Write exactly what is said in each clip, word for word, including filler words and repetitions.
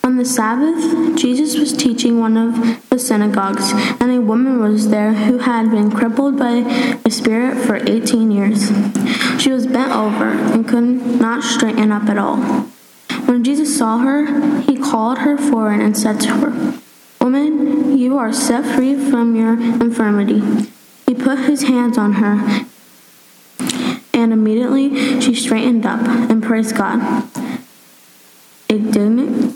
On the Sabbath, Jesus was teaching one of the synagogues, and a woman was there who had been crippled by a spirit for eighteen years. She was bent over and could not straighten up at all. When Jesus saw her, he called her forward and said to her, "Woman, you are set free from your infirmity." He put his hands on her, and immediately she straightened up and praised God. Indignant,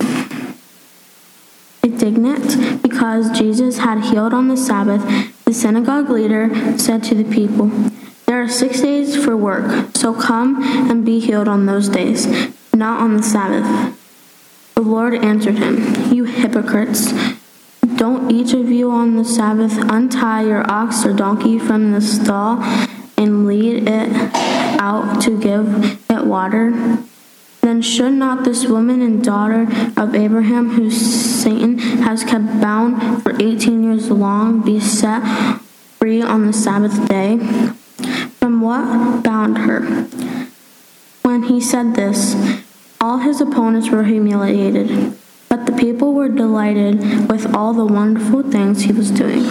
indignant because Jesus had healed on the Sabbath, the synagogue leader said to the people, "There are six days for work, so come and be healed on those days, not on the Sabbath." The Lord answered him, "You hypocrites! Don't each of you on the Sabbath untie your ox or donkey from the stall and lead it out to give it water? Then should not this woman and daughter of Abraham, whom Satan has kept bound for eighteen years long, be set free on the Sabbath day?" From what bound her? When he said this, all his opponents were humiliated, but the people were delighted with all the wonderful things he was doing.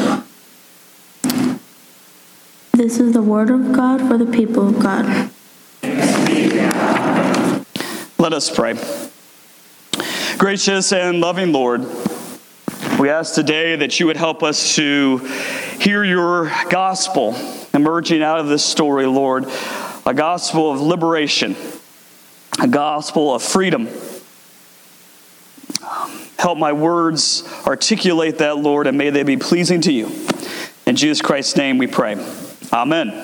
This is the word of God for the people of God. Let us pray. Gracious and loving Lord, we ask today that you would help us to hear your gospel emerging out of this story, Lord, a gospel of liberation, a gospel of freedom. Help my words articulate that, Lord, and may they be pleasing to you. In Jesus Christ's name we pray. Amen.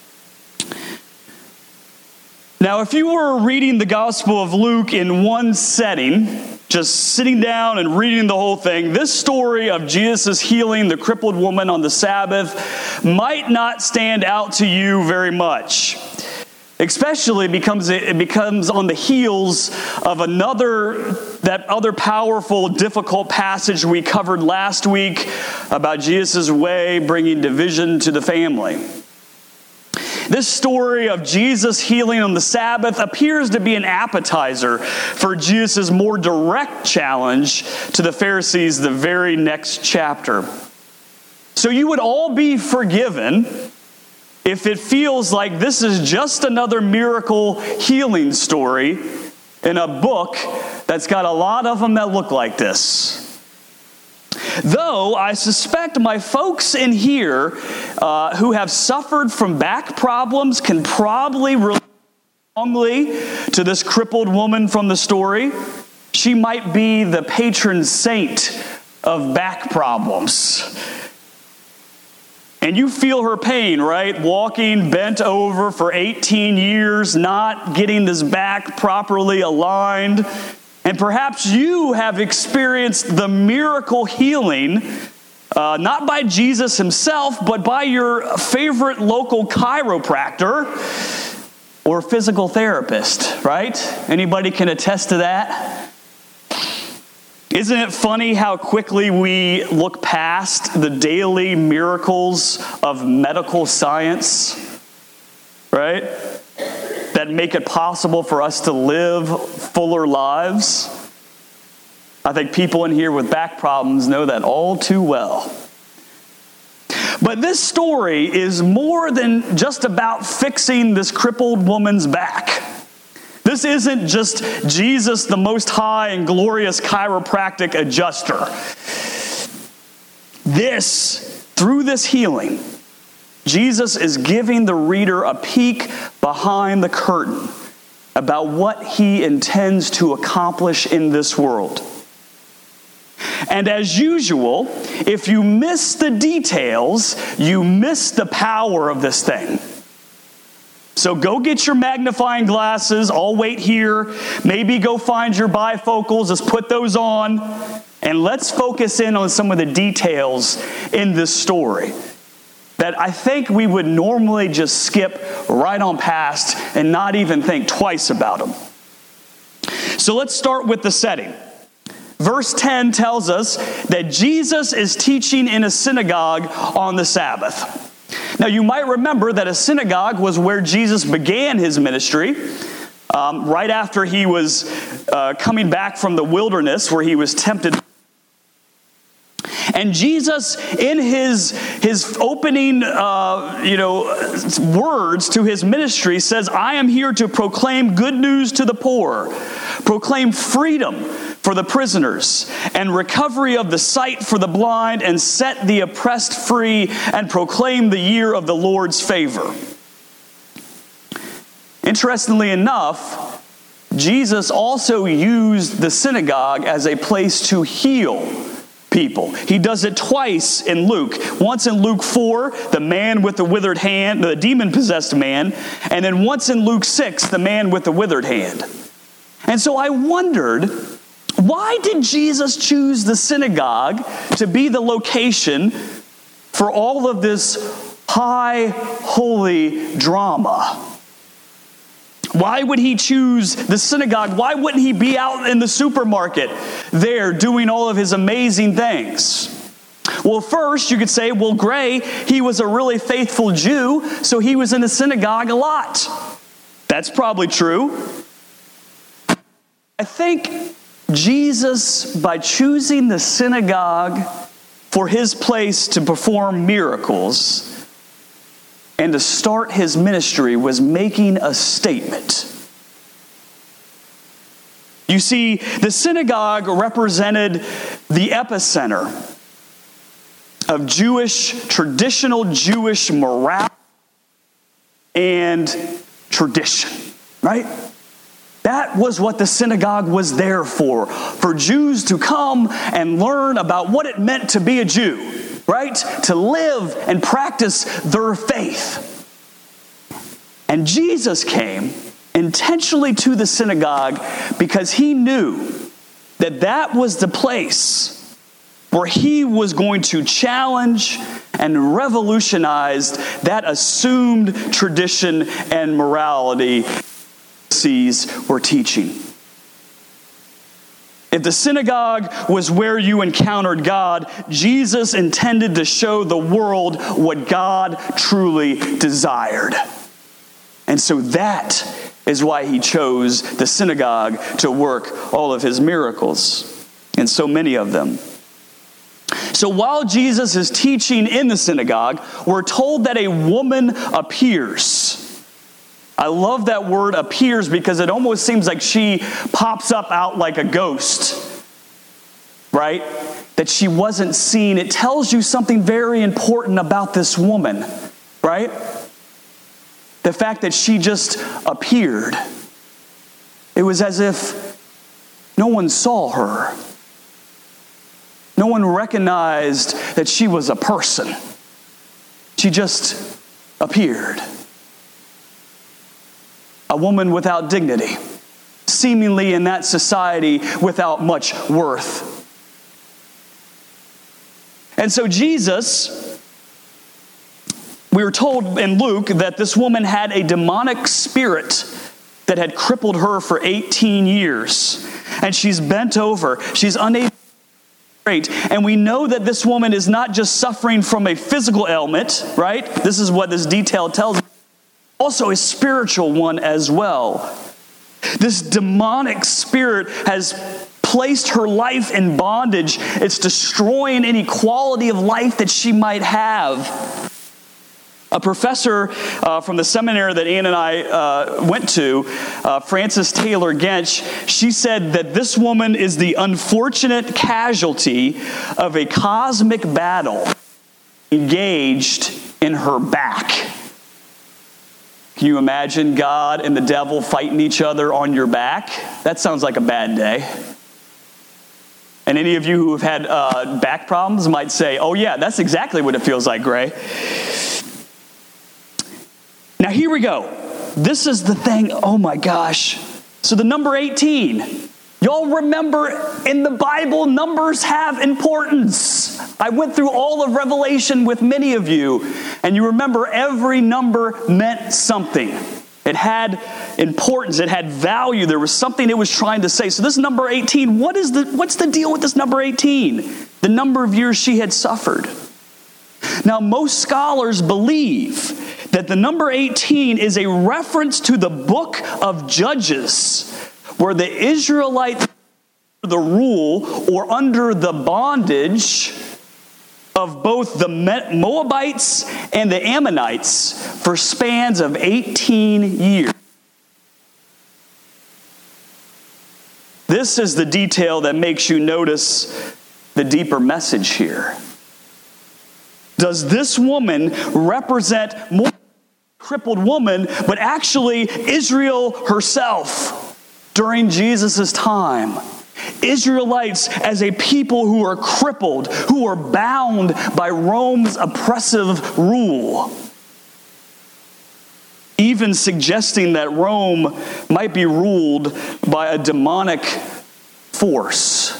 Now, if you were reading the Gospel of Luke in one setting, just sitting down and reading the whole thing, this story of Jesus healing the crippled woman on the Sabbath might not stand out to you very much. Especially because it becomes on the heels of another, that other powerful, difficult passage we covered last week about Jesus' way bringing division to the family. This story of Jesus healing on the Sabbath appears to be an appetizer for Jesus' more direct challenge to the Pharisees the very next chapter. So you would all be forgiven if it feels like this is just another miracle healing story in a book that's got a lot of them that look like this. Though I suspect my folks in here uh, who have suffered from back problems can probably relate strongly to this crippled woman from the story. She might be the patron saint of back problems. And you feel her pain, right? Walking bent over for eighteen years, not getting this back properly aligned. And perhaps you have experienced the miracle healing, uh, not by Jesus himself, but by your favorite local chiropractor or physical therapist, right? Anybody can attest to that? Isn't it funny how quickly we look past the daily miracles of medical science, right? That make it possible for us to live fuller lives? I think people in here with back problems know that all too well. But this story is more than just about fixing this crippled woman's back. This isn't just Jesus, the most high and glorious chiropractic adjuster. This, through this healing, Jesus is giving the reader a peek behind the curtain about what he intends to accomplish in this world. And as usual, if you miss the details, you miss the power of this thing. So go get your magnifying glasses. I'll wait here. Maybe go find your bifocals. Let's put those on. And let's focus in on some of the details in this story that I think we would normally just skip right on past and not even think twice about them. So let's start with the setting. Verse ten tells us that Jesus is teaching in a synagogue on the Sabbath. Now, you might remember that a synagogue was where Jesus began his ministry. um, right after he was uh, coming back from the wilderness where he was tempted. And Jesus, in his, his opening uh, you know, words to his ministry, says, I am here to proclaim good news to the poor, proclaim freedom for the prisoners, and recovery of the sight for the blind, and set the oppressed free, and proclaim the year of the Lord's favor. Interestingly enough, Jesus also used the synagogue as a place to heal people. He does it twice in Luke. Once in Luke four, the man with the withered hand, the demon-possessed man, and then once in Luke six, the man with the withered hand. And so I wondered, why did Jesus choose the synagogue to be the location for all of this high, holy drama? Why would he choose the synagogue? Why wouldn't he be out in the supermarket there doing all of his amazing things? Well, first, you could say, well, Gray, he was a really faithful Jew, so he was in the synagogue a lot. That's probably true. I think Jesus, by choosing the synagogue for his place to perform miracles and to start his ministry, was making a statement. You see, the synagogue represented the epicenter of Jewish, traditional Jewish morality and tradition, right? That was what the synagogue was there for, for Jews to come and learn about what it meant to be a Jew, right? To live and practice their faith. And Jesus came intentionally to the synagogue because he knew that that was the place where he was going to challenge and revolutionize that assumed tradition and morality Pharisees were teaching. If the synagogue was where you encountered God, Jesus intended to show the world what God truly desired. And so that is why he chose the synagogue to work all of his miracles, and so many of them. So while Jesus is teaching in the synagogue, we're told that a woman appears. I love that word appears because it almost seems like she pops up out like a ghost, right? That she wasn't seen. It tells you something very important about this woman, right? The fact that she just appeared. It was as if no one saw her. No one recognized that she was a person. She just appeared. A woman without dignity, seemingly in that society without much worth. And so Jesus, we were told in Luke that this woman had a demonic spirit that had crippled her for eighteen years. And she's bent over. She's unable to straight. And we know that this woman is not just suffering from a physical ailment, right? This is what this detail tells us. Also a spiritual one as well. This demonic spirit has placed her life in bondage. It's destroying any quality of life that she might have. A professor uh, from the seminary that Ann and I uh, went to, uh, Frances Taylor Gensch, she said that this woman is the unfortunate casualty of a cosmic battle engaged in her back. Can you imagine God and the devil fighting each other on your back? That sounds like a bad day. And any of you who have had uh, back problems might say, oh yeah, that's exactly what it feels like, Gray. Now here we go. This is the thing, oh my gosh. So the number eighteen. Y'all remember in the Bible, numbers have importance. I went through all of Revelation with many of you, and you remember every number meant something. It had importance. It had value. There was something it was trying to say. So this number eighteen, what is the, what's the deal with this number eighteen? The number of years she had suffered. Now, most scholars believe that the number eighteen is a reference to the book of Judges, where the Israelites were the rule or under the bondage of both the Moabites and the Ammonites for spans of eighteen years. This is the detail that makes you notice the deeper message here. Does this woman represent more than a crippled woman, but actually Israel herself during Jesus' time? Israelites as a people who are crippled, who are bound by Rome's oppressive rule. Even suggesting that Rome might be ruled by a demonic force.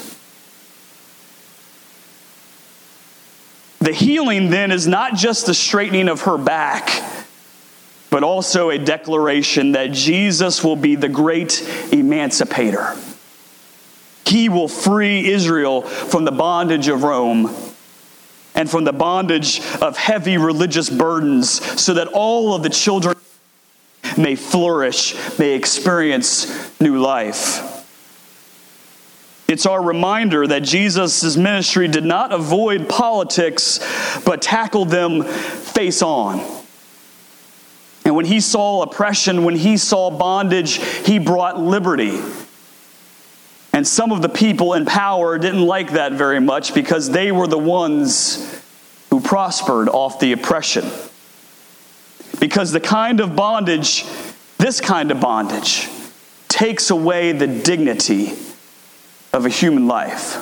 The healing then is not just the straightening of her back, but also a declaration that Jesus will be the great emancipator. He will free Israel from the bondage of Rome and from the bondage of heavy religious burdens, so that all of the children may flourish, may experience new life. It's our reminder that Jesus' ministry did not avoid politics, but tackled them face on. And when he saw oppression, when he saw bondage, he brought liberty. And some of the people in power didn't like that very much, because they were the ones who prospered off the oppression. Because the kind of bondage, this kind of bondage, takes away the dignity of a human life.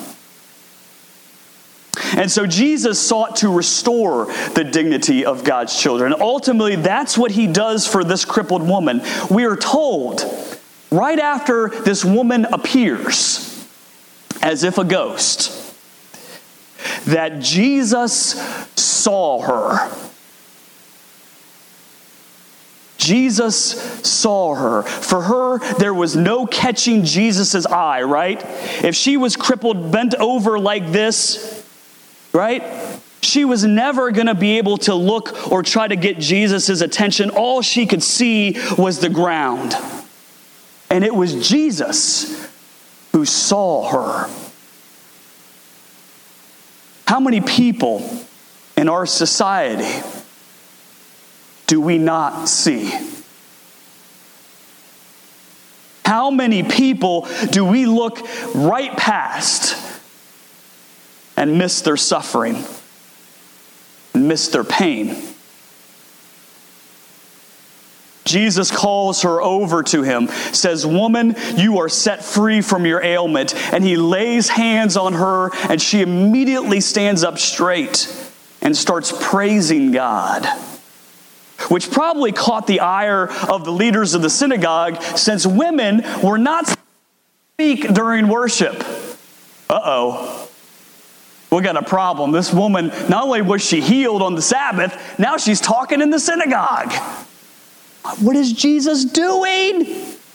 And so Jesus sought to restore the dignity of God's children. Ultimately, that's what he does for this crippled woman. We are told, right after this woman appears, as if a ghost, that Jesus saw her. Jesus saw her. For her, there was no catching Jesus' eye, right? If she was crippled, bent over like this, right? She was never going to be able to look or try to get Jesus' attention. All she could see was the ground. And it was Jesus who saw her. How many people in our society do we not see? How many people do we look right past and miss their suffering, miss their pain? Jesus calls her over to him, says, "Woman, you are set free from your ailment." And he lays hands on her, and she immediately stands up straight and starts praising God, which probably caught the ire of the leaders of the synagogue, since women were not to speak during worship. Uh-oh. We got a problem. This woman, not only was she healed on the Sabbath, now she's talking in the synagogue. What is Jesus doing?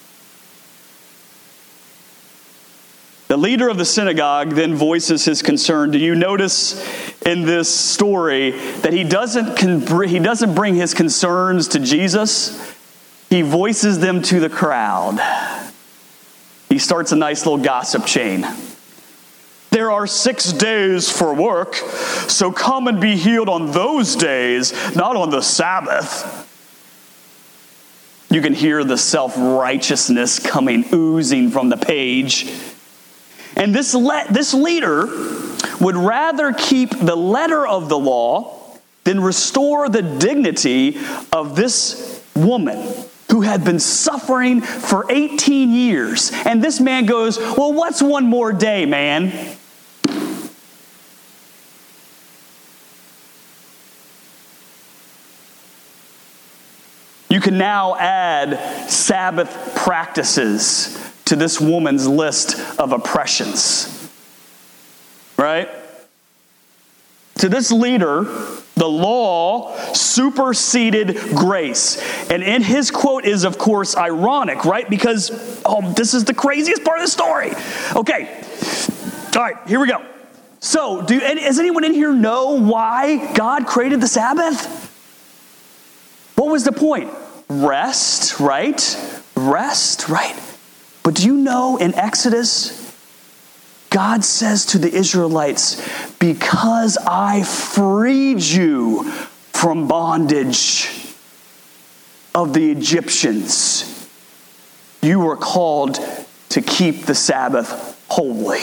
The leader of the synagogue then voices his concern. Do you notice in this story that he doesn't he doesn't bring his concerns to Jesus? He voices them to the crowd. He starts a nice little gossip chain. There are six days for work, so come and be healed on those days, not on the Sabbath. You can hear the self-righteousness coming, oozing from the page. And this, le- this leader would rather keep the letter of the law than restore the dignity of this woman who had been suffering for eighteen years. And this man goes, "Well, what's one more day, man?" You can now add Sabbath practices to this woman's list of oppressions. Right? To this leader, the law superseded grace. And in his quote is, of course, ironic, right? Because, oh, this is the craziest part of the story. Okay. All right, here we go. So, do, does anyone in here know why God created the Sabbath? What what was the point? Rest, right? Rest, right? But do you know in Exodus, God says to the Israelites, because I freed you from bondage of the Egyptians, you were called to keep the Sabbath holy.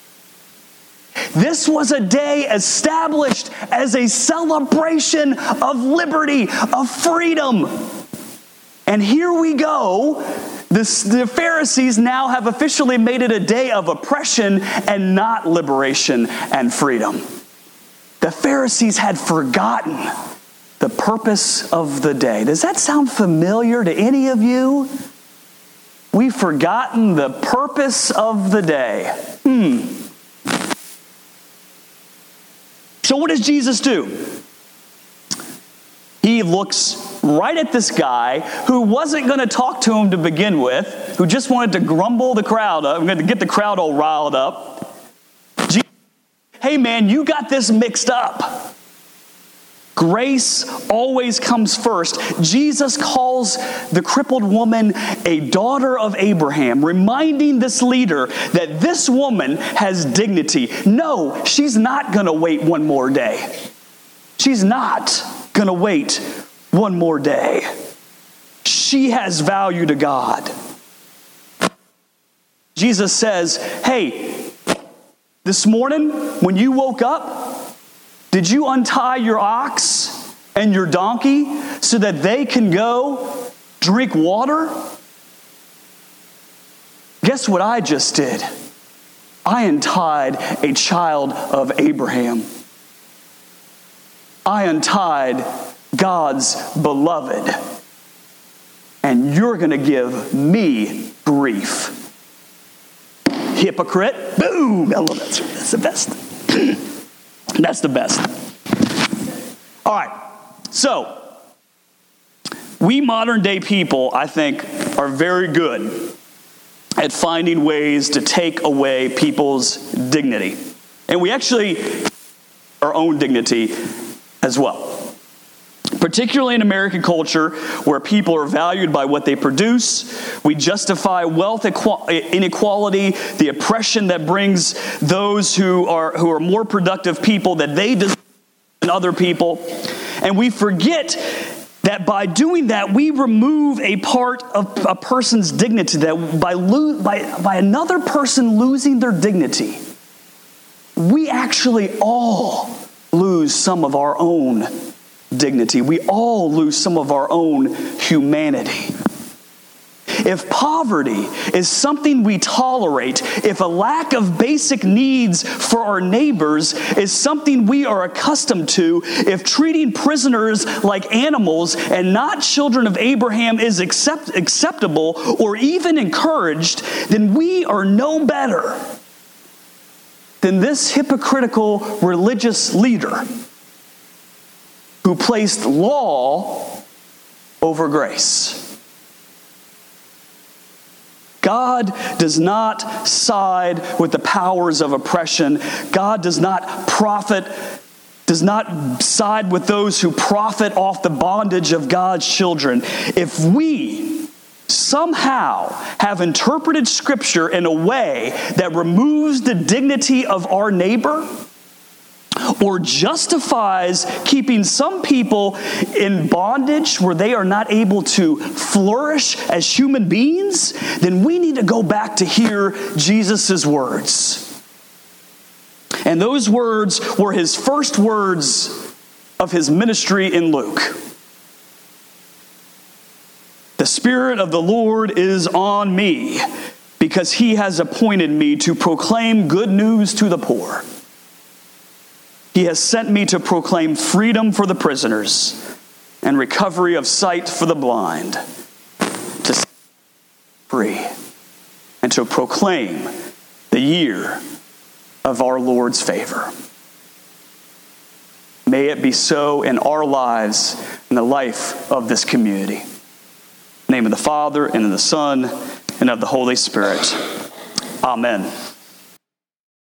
This was a day established as a celebration of liberty, of freedom. And here we go. This, the Pharisees now have officially made it a day of oppression and not liberation and freedom. The Pharisees had forgotten the purpose of the day. Does that sound familiar to any of you? We've forgotten the purpose of the day. Hmm. So what does Jesus do? He looks right at this guy who wasn't going to talk to him to begin with, who just wanted to grumble the crowd up, to get the crowd all riled up. Jesus, hey man, you got this mixed up. Grace always comes first. Jesus calls the crippled woman a daughter of Abraham, reminding this leader that this woman has dignity. No, she's not going to wait one more day. She's not going to wait one more day. She has value to God. Jesus says, hey, this morning when you woke up, did you untie your ox and your donkey so that they can go drink water? Guess what I just did? I untied a child of Abraham. I untied God's beloved. And you're going to give me grief. Hypocrite. Boom. I love that. That's the best. That's the best. All right. So, we modern day people, I think, are very good at finding ways to take away people's dignity. And we actually our own dignity as well. Particularly in American culture, where people are valued by what they produce, we justify wealth inequality, the oppression that brings those who are who are more productive people that they deserve than other people, and we forget that by doing that, we remove a part of a person's dignity. That by lo- by by another person losing their dignity, we actually all lose some of our own dignity. We all lose some of our own humanity. If poverty is something we tolerate, if a lack of basic needs for our neighbors is something we are accustomed to, if treating prisoners like animals and not children of Abraham is accept- acceptable or even encouraged, then we are no better than this hypocritical religious leader who placed law over grace. God does not side with the powers of oppression. God does not profit, does not side with those who profit off the bondage of God's children. If we somehow have interpreted Scripture in a way that removes the dignity of our neighbor, or justifies keeping some people in bondage where they are not able to flourish as human beings, then we need to go back to hear Jesus' words. And those words were his first words of his ministry in Luke. The Spirit of the Lord is on me, because he has appointed me to proclaim good news to the poor. He has sent me to proclaim freedom for the prisoners and recovery of sight for the blind, to set free, and to proclaim the year of our Lord's favor. May it be so in our lives and the life of this community. In the name of the Father, and of the Son, and of the Holy Spirit. Amen.